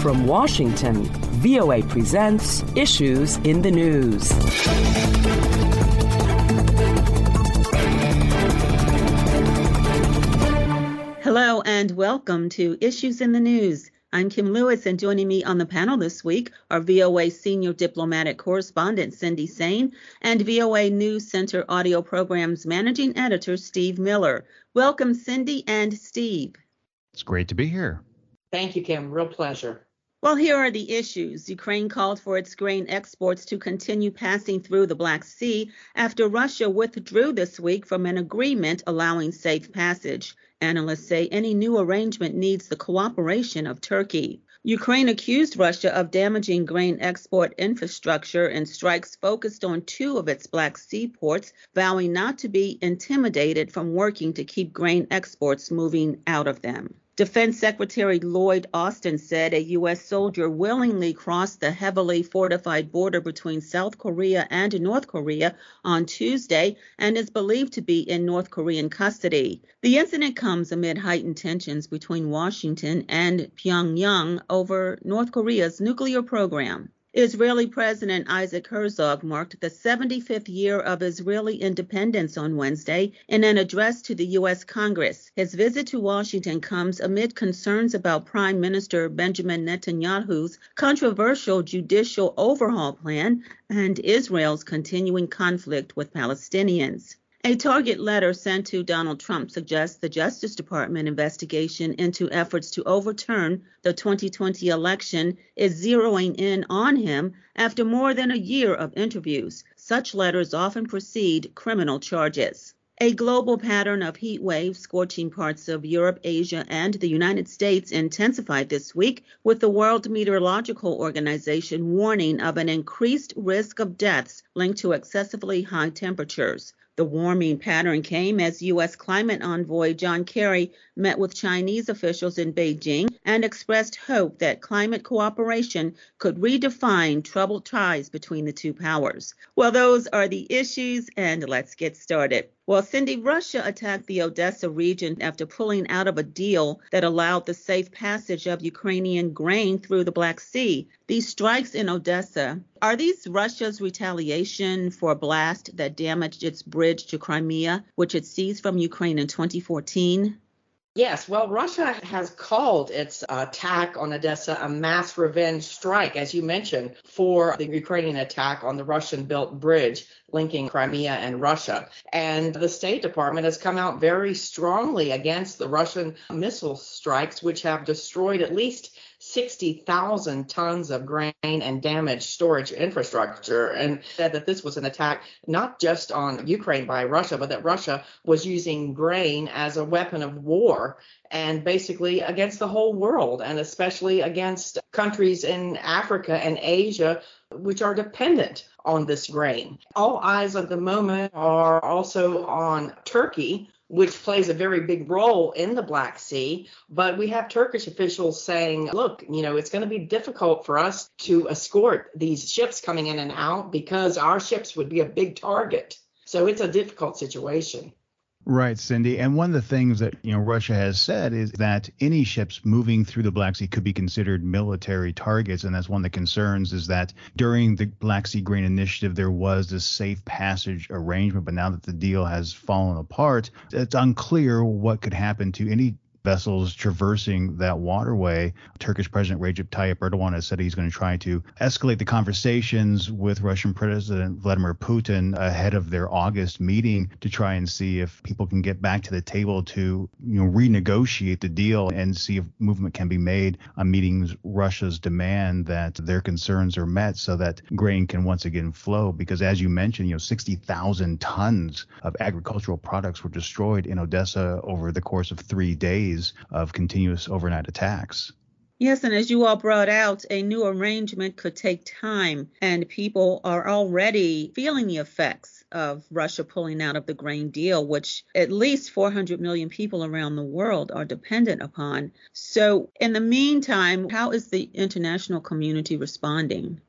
From Washington, VOA presents Issues in the News. Hello and welcome to Issues in the News. I'm Kim Lewis, and joining me on the panel this week are VOA Senior Diplomatic Correspondent Cindy Saine and VOA News Center Audio Programs Managing Editor Steve Miller. Welcome, Cindy and Steve. It's great to be here. Thank you, Kim. Real pleasure. Well, here are the issues. Ukraine called for its grain exports to continue passing through the Black Sea after Russia withdrew this week from an agreement allowing safe passage. Analysts say any new arrangement needs the cooperation of Turkey. Ukraine accused Russia of damaging grain export infrastructure in strikes focused on two of its Black Sea ports, vowing not to be intimidated from working to keep grain exports moving out of them. Defense Secretary Lloyd Austin said a U.S. soldier willingly crossed the heavily fortified border between South Korea and North Korea on Tuesday and is believed to be in North Korean custody. The incident comes amid heightened tensions between Washington and Pyongyang over North Korea's nuclear program. Israeli President Isaac Herzog marked the 75th year of Israeli independence on Wednesday in an address to the U.S. Congress. His visit to Washington comes amid concerns about Prime Minister Benjamin Netanyahu's controversial judicial overhaul plan and Israel's continuing conflict with Palestinians. A target letter sent to Donald Trump suggests the Justice Department investigation into efforts to overturn the 2020 election is zeroing in on him after more than a year of interviews. Such letters often precede criminal charges. A global pattern of heat waves scorching parts of Europe, Asia, and the United States intensified this week, with the World Meteorological Organization warning of an increased risk of deaths linked to excessively high temperatures. The warming pattern came as U.S. climate envoy John Kerry met with Chinese officials in Beijing and expressed hope that climate cooperation could redefine troubled ties between the two powers. Well, those are the issues, and let's get started. Well, Cindy, Russia attacked the Odessa region after pulling out of a deal that allowed the safe passage of Ukrainian grain through the Black Sea. These strikes in Odessa, are these Russia's retaliation for a blast that damaged its bridge to Crimea, which it seized from Ukraine in 2014? Yes, well, Russia has called its attack on Odessa a mass revenge strike, as you mentioned, for the Ukrainian attack on the Russian-built bridge linking Crimea and Russia. And the State Department has come out very strongly against the Russian missile strikes, which have destroyed at least 60,000 tons of grain and damaged storage infrastructure, and said that this was an attack not just on Ukraine by Russia, but that Russia was using grain as a weapon of war and basically against the whole world, and especially against countries in Africa and Asia, which are dependent on this grain. All eyes at the moment are also on Turkey, which plays a very big role in the Black Sea. But we have Turkish officials saying, look, it's going to be difficult for us to escort these ships coming in and out because our ships would be a big target. So it's a difficult situation. Right, Cindy. And one of the things that, Russia has said is that any ships moving through the Black Sea could be considered military targets. And that's one of the concerns, is that during the Black Sea Grain Initiative, there was this safe passage arrangement. But now that the deal has fallen apart, it's unclear what could happen to any vessels traversing that waterway. Turkish President Recep Tayyip Erdogan has said he's going to try to escalate the conversations with Russian President Vladimir Putin ahead of their August meeting to try and see if people can get back to the table to renegotiate the deal and see if movement can be made on meeting Russia's demand that their concerns are met so that grain can once again flow. Because as you mentioned, 60,000 tons of agricultural products were destroyed in Odessa over the course of 3 days of continuous overnight attacks. Yes, and as you all brought out, a new arrangement could take time, and people are already feeling the effects of Russia pulling out of the grain deal, which at least 400 million people around the world are dependent upon. So in the meantime, how is the international community responding?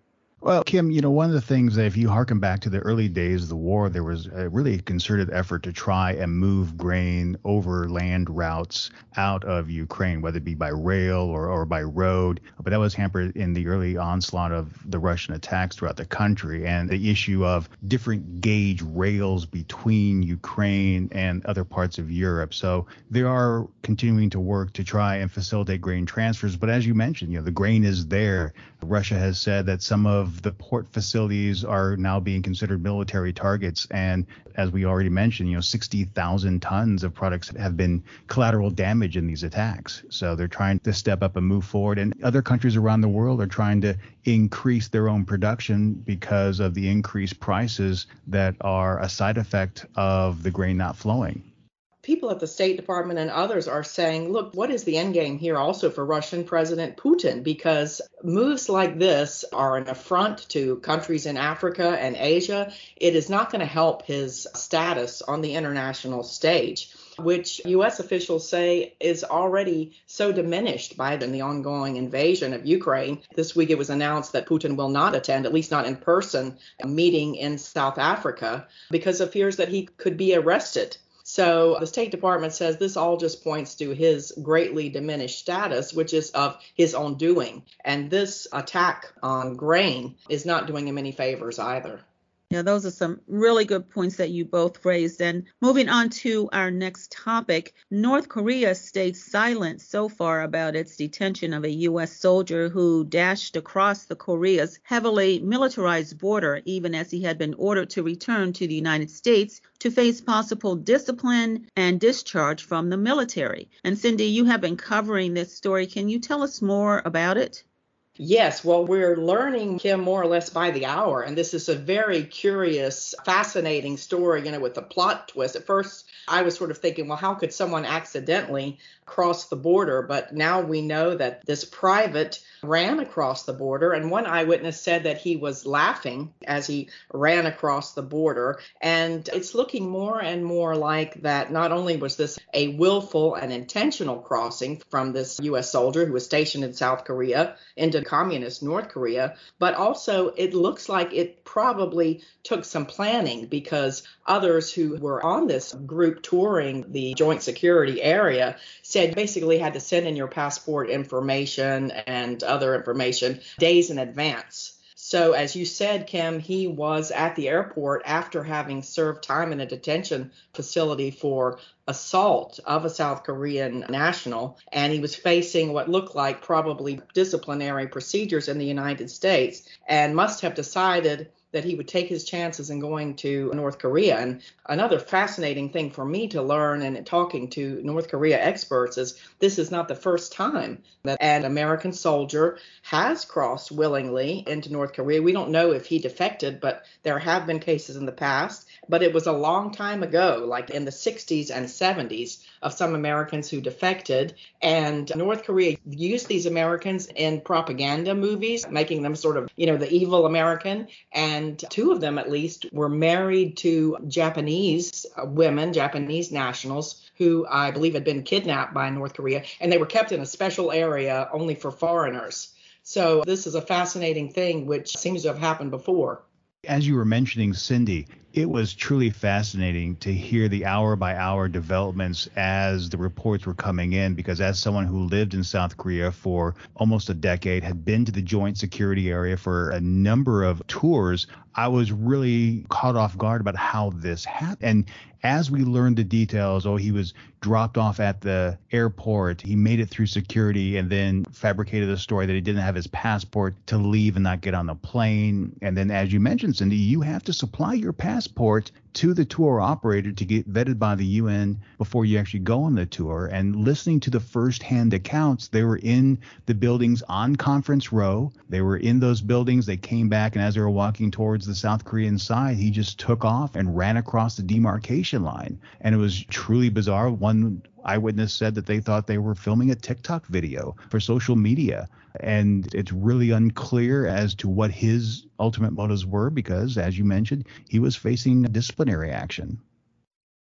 Well, Kim, one of the things that if you harken back to the early days of the war, there was a really concerted effort to try and move grain over land routes out of Ukraine, whether it be by rail or by road. But that was hampered in the early onslaught of the Russian attacks throughout the country, and the issue of different gauge rails between Ukraine and other parts of Europe. So they are continuing to work to try and facilitate grain transfers. But as you mentioned, the grain is there. Russia has said that some of the port facilities are now being considered military targets. And as we already mentioned, 60,000 tons of products have been collateral damage in these attacks. So they're trying to step up and move forward. And other countries around the world are trying to increase their own production because of the increased prices that are a side effect of the grain not flowing. People at the State Department and others are saying, look, what is the end game here also for Russian President Putin? Because moves like this are an affront to countries in Africa and Asia. It is not going to help his status on the international stage, which U.S. officials say is already so diminished by the ongoing invasion of Ukraine. This week it was announced that Putin will not attend, at least not in person, a meeting in South Africa because of fears that he could be arrested. So the State Department says this all just points to his greatly diminished status, which is of his own doing. And this attack on grain is not doing him any favors either. Yeah, those are some really good points that you both raised. And moving on to our next topic, North Korea stayed silent so far about its detention of a U.S. soldier who dashed across the Korea's heavily militarized border, even as he had been ordered to return to the United States to face possible discipline and discharge from the military. And Cindy, you have been covering this story. Can you tell us more about it? Yes, well, we're learning, Kim, more or less by the hour. And this is a very curious, fascinating story, with a plot twist. At first, I was sort of thinking, well, how could someone accidentally cross the border? But now we know that this private ran across the border. And one eyewitness said that he was laughing as he ran across the border. And it's looking more and more like that not only was this a willful and intentional crossing from this U.S. soldier who was stationed in South Korea into communist North Korea, but also it looks like it probably took some planning because others who were on this group touring the joint security area said basically had to send in your passport information and other information days in advance. So as you said, Kim, he was at the airport after having served time in a detention facility for assault of a South Korean national, and he was facing what looked like probably disciplinary procedures in the United States and must have decided that he would take his chances in going to North Korea. And another fascinating thing for me to learn in talking to North Korea experts is this is not the first time that an American soldier has crossed willingly into North Korea. We don't know if he defected, but there have been cases in the past. But it was a long time ago, like in the 60s and 70s, of some Americans who defected. And North Korea used these Americans in propaganda movies, making them sort of, the evil American. And two of them, at least, were married to Japanese women, Japanese nationals, who I believe had been kidnapped by North Korea. And they were kept in a special area only for foreigners. So this is a fascinating thing, which seems to have happened before. As you were mentioning, Cindy, it was truly fascinating to hear the hour-by-hour developments as the reports were coming in, because as someone who lived in South Korea for almost a decade, had been to the joint security area for a number of tours, I was really caught off guard about how this happened. And as we learned the details, he was dropped off at the airport, he made it through security, and then fabricated a story that he didn't have his passport to leave and not get on the plane. And then, as you mentioned, Cindy, you have to supply your passport to the tour operator to get vetted by the UN before you actually go on the tour. And listening to the firsthand accounts, they were in the buildings on Conference Row. They were in those buildings. They came back, and as they were walking towards the South Korean side, he just took off and ran across the demarcation line. And it was truly bizarre. One eyewitness said that they thought they were filming a TikTok video for social media. And it's really unclear as to what his ultimate motives were because, as you mentioned, he was facing disciplinary action.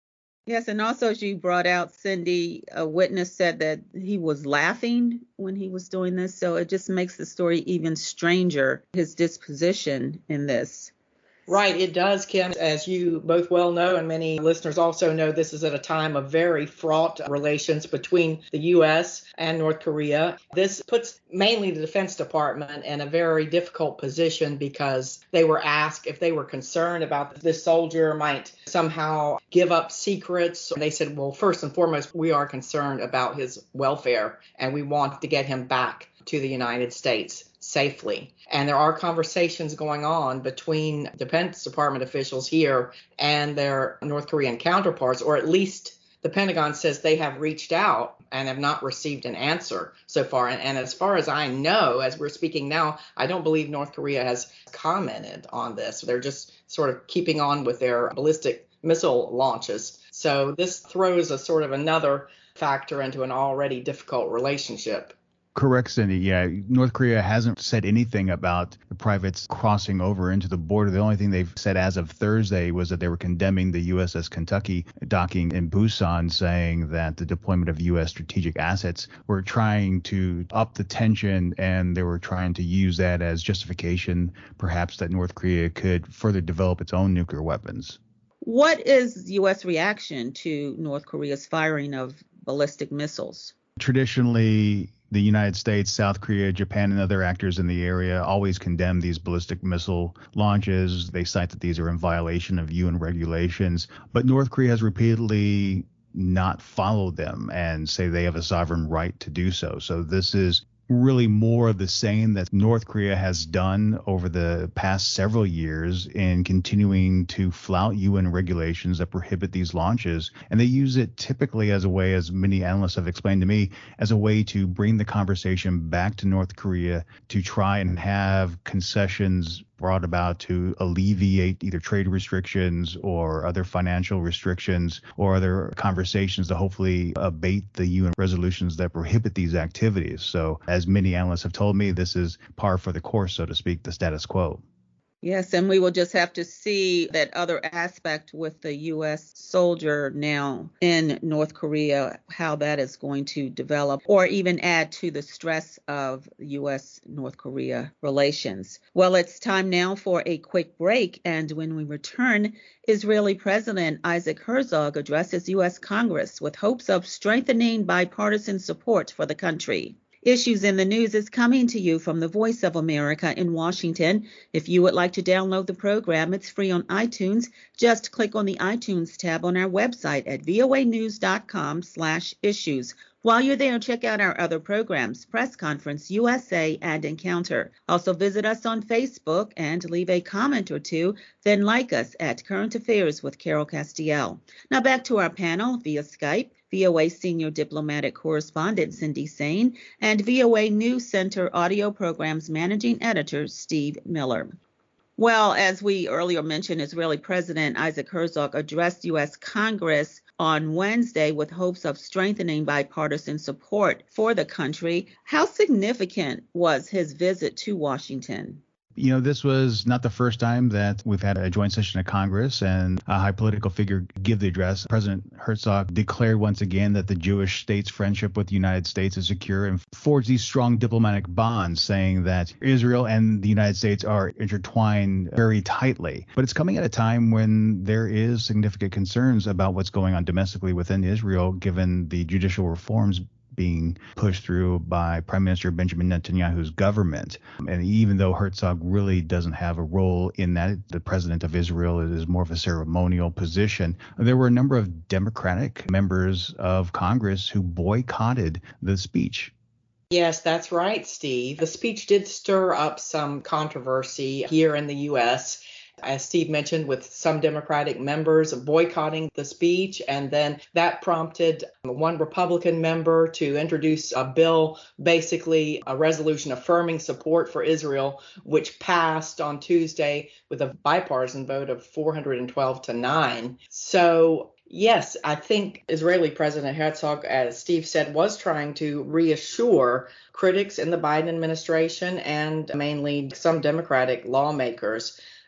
Yes, and also as you brought out, Cindy, a witness said that he was laughing when he was doing this. So it just makes the story even stranger, his disposition in this. Right, it does, Kim. As you both well know, and many listeners also know, this is at a time of very fraught relations between the U.S. and North Korea. This puts mainly the Defense Department in a very difficult position because they were asked if they were concerned about this soldier might somehow give up secrets. They said, well, first and foremost, we are concerned about his welfare and we want to get him back to the United States safely. And there are conversations going on between Defense Department officials here and their North Korean counterparts, or at least the Pentagon says they have reached out and have not received an answer so far. And as far as I know, as we're speaking now, I don't believe North Korea has commented on this. They're just sort of keeping on with their ballistic missile launches. So this throws a sort of another factor into an already difficult relationship. Correct, Cindy. Yeah, North Korea hasn't said anything about the privates crossing over into the border. The only thing they've said as of Thursday was that they were condemning the USS Kentucky docking in Busan, saying that the deployment of U.S. strategic assets were trying to up the tension, and they were trying to use that as justification, perhaps, that North Korea could further develop its own nuclear weapons. What is U.S. reaction to North Korea's firing of ballistic missiles? Traditionally, the United States, South Korea, Japan, and other actors in the area always condemn these ballistic missile launches. They cite that these are in violation of UN regulations. But North Korea has repeatedly not followed them and say they have a sovereign right to do so. So this is really more of the same that North Korea has done over the past several years in continuing to flout UN regulations that prohibit these launches. And they use it typically as a way, as many analysts have explained to me, as a way to bring the conversation back to North Korea to try and have concessions brought about to alleviate either trade restrictions or other financial restrictions or other conversations to hopefully abate the UN resolutions that prohibit these activities. So as many analysts have told me, this is par for the course, so to speak, the status quo. Yes, and we will just have to see that other aspect with the U.S. soldier now in North Korea, how that is going to develop or even add to the stress of U.S.-North Korea relations. Well, it's time now for a quick break, and when we return, Israeli President Isaac Herzog addresses U.S. Congress with hopes of strengthening bipartisan support for the country. Issues in the News is coming to you from the Voice of America in Washington. If you would like to download the program, it's free on iTunes. Just click on the iTunes tab on our website at voanews.com/issues. While you're there, check out our other programs, Press Conference USA and Encounter. Also visit us on Facebook and leave a comment or two, then like us at Current Affairs with Carol Castiel. Now back to our panel via Skype. VOA Senior Diplomatic Correspondent Cindy Sain, and VOA News Center Audio Programs Managing Editor Steve Miller. Well, as we earlier mentioned, Israeli President Isaac Herzog addressed U.S. Congress on Wednesday with hopes of strengthening bipartisan support for the country. How significant was his visit to Washington? You know, this was not the first time that we've had a joint session of Congress and a high political figure give the address. President Herzog declared once again that the Jewish state's friendship with the United States is secure and forged these strong diplomatic bonds, saying that Israel and the United States are intertwined very tightly. But it's coming at a time when there is significant concerns about what's going on domestically within Israel, given the judicial reforms being pushed through by Prime Minister Benjamin Netanyahu's government. And even though Herzog really doesn't have a role in that, the president of Israel is more of a ceremonial position, there were a number of Democratic members of Congress who boycotted the speech. Yes, that's right, Steve. The speech did stir up some controversy here in the U.S., as Steve mentioned, with some Democratic members boycotting the speech. And then that prompted one Republican member to introduce a bill, basically a resolution affirming support for Israel, which passed on Tuesday with a bipartisan vote of 412-9. So yes, I think Israeli President Herzog, as Steve said, was trying to reassure critics in the Biden administration and mainly some Democratic lawmakers that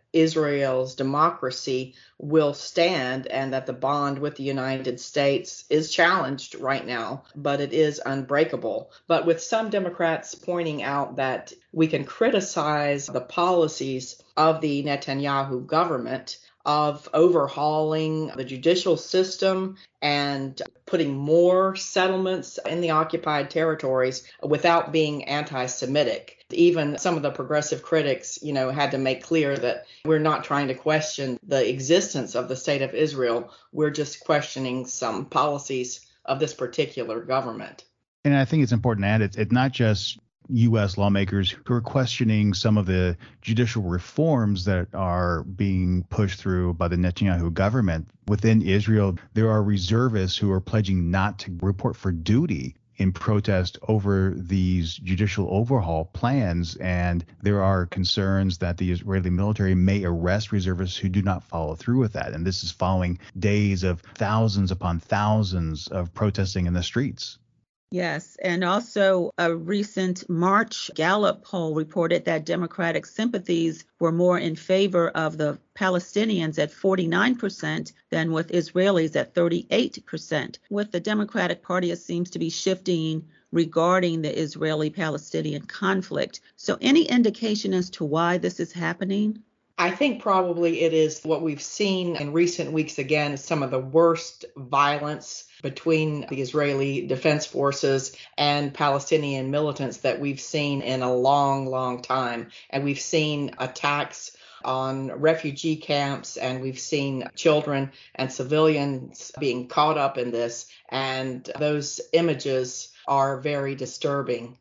Israel's democracy will stand and that the bond with the United States is challenged right now, but it is unbreakable. But with some Democrats pointing out that we can criticize the policies of the Netanyahu government of overhauling the judicial system and putting more settlements in the occupied territories without being anti-Semitic. Even some of the progressive critics, had to make clear that we're not trying to question the existence of the state of Israel. We're just questioning some policies of this particular government. And I think it's important to add it's not just U.S. lawmakers who are questioning some of the judicial reforms that are being pushed through by the Netanyahu government. Within Israel, there are reservists who are pledging not to report for duty in protest over these judicial overhaul plans. And there are concerns that the Israeli military may arrest reservists who do not follow through with that. And this is following days of thousands upon thousands of protesting in the streets. Yes, and also a recent March Gallup poll reported that Democratic sympathies were more in favor of the Palestinians at 49% than with Israelis at 38%. With the Democratic Party, it seems to be shifting regarding the Israeli-Palestinian conflict. So any indication as to why this is happening? I think probably it is what we've seen in recent weeks, again, some of the worst violence between the Israeli Defense Forces and Palestinian militants that we've seen in a long, long time. And we've seen attacks on refugee camps, and we've seen children and civilians being caught up in this. And those images are very disturbing.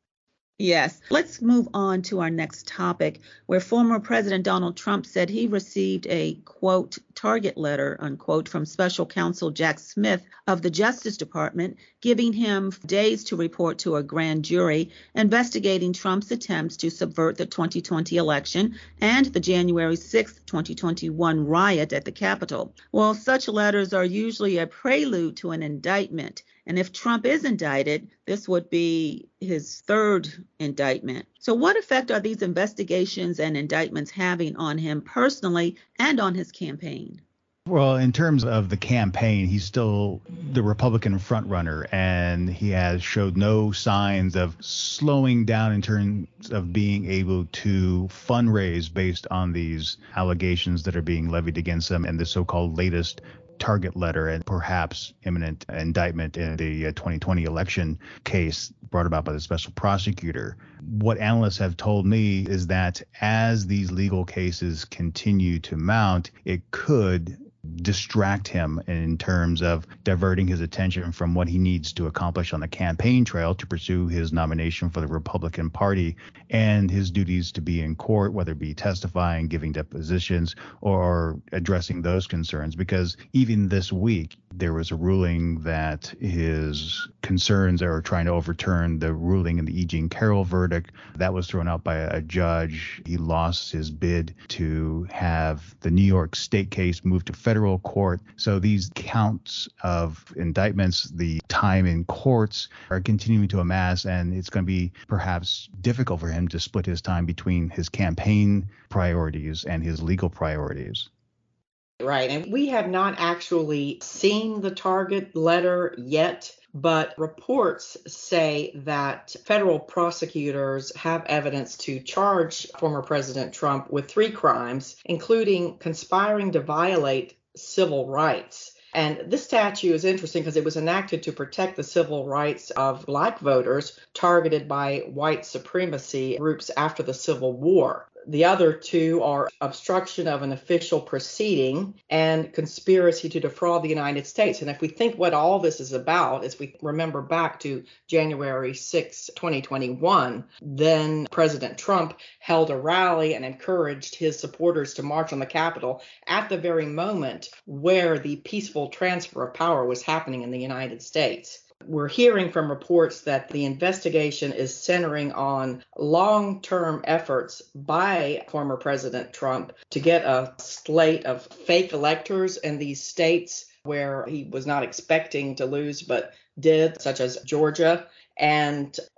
Yes. Let's move on to our next topic, where former President Donald Trump said he received a, quote, target letter, unquote, from Special Counsel Jack Smith of the Justice Department, giving him days to report to a grand jury investigating Trump's attempts to subvert the 2020 election and the January 6, 2021 riot at the Capitol. Well, such letters are usually a prelude to an indictment. And if Trump is indicted, this would be his third indictment. So what effect are these investigations and indictments having on him personally and on his campaign? Well, in terms of the campaign, he's still the Republican frontrunner, and he has showed no signs of slowing down in terms of being able to fundraise based on these allegations that are being levied against him and the so-called latest target letter and perhaps imminent indictment in the 2020 election case brought about by the special prosecutor. What analysts have told me is that as these legal cases continue to mount, it could distract him in terms of diverting his attention from what he needs to accomplish on the campaign trail to pursue his nomination for the Republican Party and his duties to be in court, whether it be testifying, giving depositions, or addressing those concerns. Because even this week, there was a ruling that his concerns are trying to overturn the ruling in the E. Jean Carroll verdict. That was thrown out by a judge. He lost his bid to have the New York State case moved to federal court. So these counts of indictments, the time in courts are continuing to amass, and it's going to be perhaps difficult for him to split his time between his campaign priorities and his legal priorities. Right. And we have not actually seen the target letter yet, but reports say that federal prosecutors have evidence to charge former President Trump with 3 crimes, including conspiring to violate civil rights. And this statute is interesting because it was enacted to protect the civil rights of Black voters targeted by white supremacy groups after the Civil War. The other 2 are obstruction of an official proceeding and conspiracy to defraud the United States. And if we think what all this is about, as we remember back to January 6, 2021, then President Trump held a rally and encouraged his supporters to march on the Capitol at the very moment where the peaceful transfer of power was happening in the United States. We're hearing from reports that the investigation is centering on long-term efforts by former President Trump to get a slate of fake electors in these states where he was not expecting to lose but did, such as Georgia, and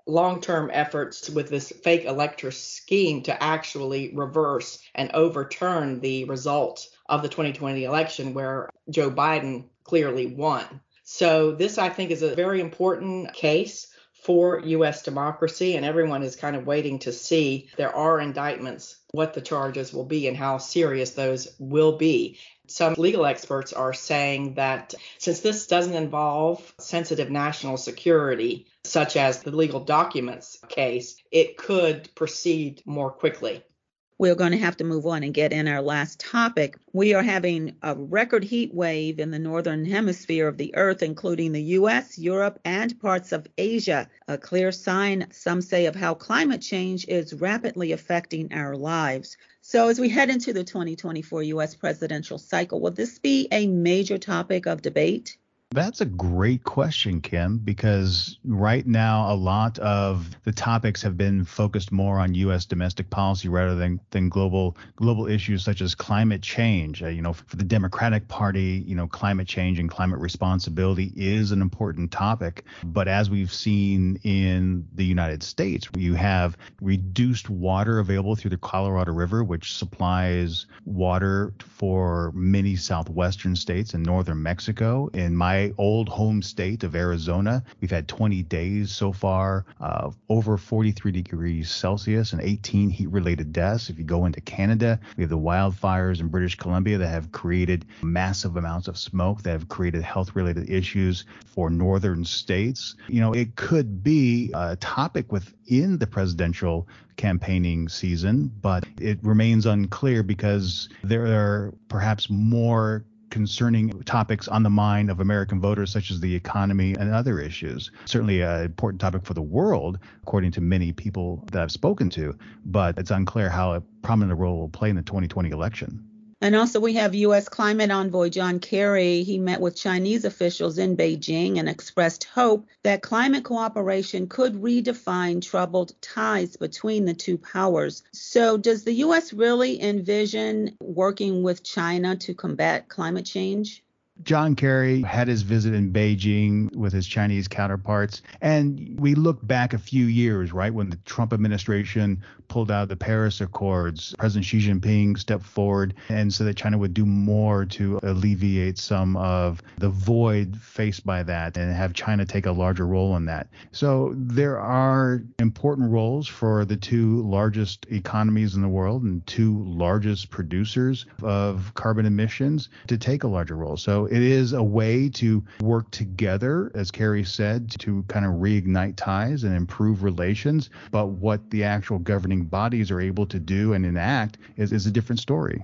long-term efforts with this fake elector scheme to actually reverse and overturn the result of the 2020 election where Joe Biden clearly won. So this, I think, is a very important case for U.S. democracy, and everyone is kind of waiting to see. There are indictments, what the charges will be and how serious those will be. Some legal experts are saying that since this doesn't involve sensitive national security, such as the legal documents case, it could proceed more quickly. We're going to have to move on and get in our last topic. We are having a record heat wave in the northern hemisphere of the Earth, including the U.S., Europe, and parts of Asia. A clear sign, some say, of how climate change is rapidly affecting our lives. So as we head into the 2024 U.S. presidential cycle, will this be a major topic of debate? That's a great question, Kim, because right now a lot of the topics have been focused more on U.S. domestic policy rather than global issues such as climate change. For the Democratic Party, climate change and climate responsibility is an important topic. But as we've seen in the United States, you have reduced water available through the Colorado River, which supplies water for many southwestern states and northern Mexico. In my old home state of Arizona, we've had 20 days so far of over 43 degrees Celsius and 18 heat-related deaths. If you go into Canada, we have the wildfires in British Columbia that have created massive amounts of smoke, that have created health-related issues for northern states. It could be a topic within the presidential campaigning season, but it remains unclear because there are perhaps more concerning topics on the mind of American voters, such as the economy and other issues. Certainly an important topic for the world, according to many people that I've spoken to, but it's unclear how a prominent role will play in the 2020 election. And also we have U.S. climate envoy John Kerry. He met with Chinese officials in Beijing and expressed hope that climate cooperation could redefine troubled ties between the two powers. So does the U.S. really envision working with China to combat climate change? John Kerry had his visit in Beijing with his Chinese counterparts. And we look back a few years, right, when the Trump administration pulled out of the Paris Accords. President Xi Jinping stepped forward and said that China would do more to alleviate some of the void faced by that and have China take a larger role in that. So there are important roles for the two largest economies in the world and two largest producers of carbon emissions to take a larger role. So it is a way to work together, as Kerry said, to kind of reignite ties and improve relations. But what the actual governing bodies are able to do and enact is a different story.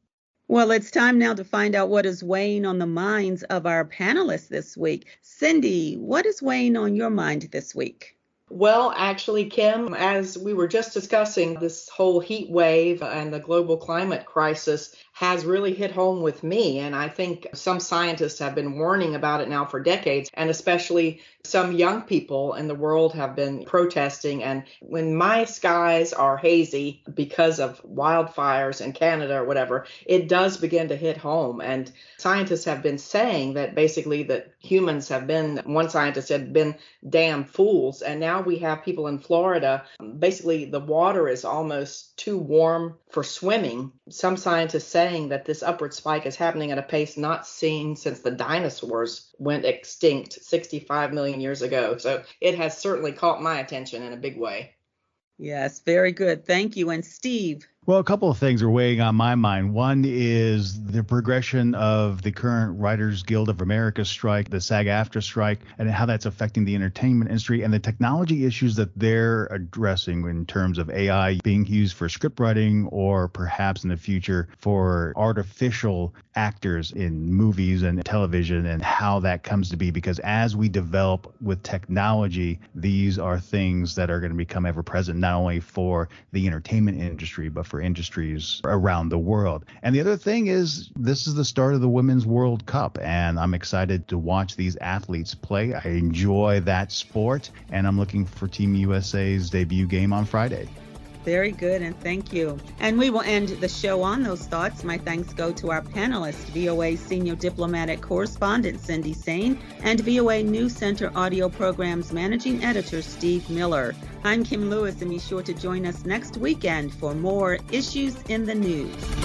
Well, it's time now to find out what is weighing on the minds of our panelists this week. Cindy, what is weighing on your mind this week? Well, actually, Kim, as we were just discussing, this whole heat wave and the global climate crisis has really hit home with me. And I think some scientists have been warning about it now for decades, and especially some young people in the world have been protesting. And when my skies are hazy because of wildfires in Canada or whatever, it does begin to hit home. And scientists have been saying that basically that humans have been, one scientist had been damn fools. And now we have people in Florida, basically the water is almost too warm for swimming. Some scientists saying that this upward spike is happening at a pace not seen since the dinosaurs went extinct 65 million years ago. So it has certainly caught my attention in a big way. Yes, very good. Thank you. And Steve? Well, a couple of things are weighing on my mind. One is the progression of the current Writers Guild of America strike, the SAG-AFTRA strike, and how that's affecting the entertainment industry and the technology issues that they're addressing in terms of AI being used for script writing or perhaps in the future for artificial actors in movies and television, and how that comes to be. Because as we develop with technology, these are things that are going to become ever present, not only for the entertainment industry, but for industries around the world. And the other thing is, this is the start of the Women's World Cup, and I'm excited to watch these athletes play. I enjoy that sport, and I'm looking for Team USA's debut game on Friday. Very good, and thank you. And we will end the show on those thoughts. My thanks go to our panelists, VOA Senior Diplomatic Correspondent Cindy Sain and VOA News Center Audio Programs Managing Editor Steve Miller. I'm Kim Lewis, and be sure to join us next weekend for more Issues in the News.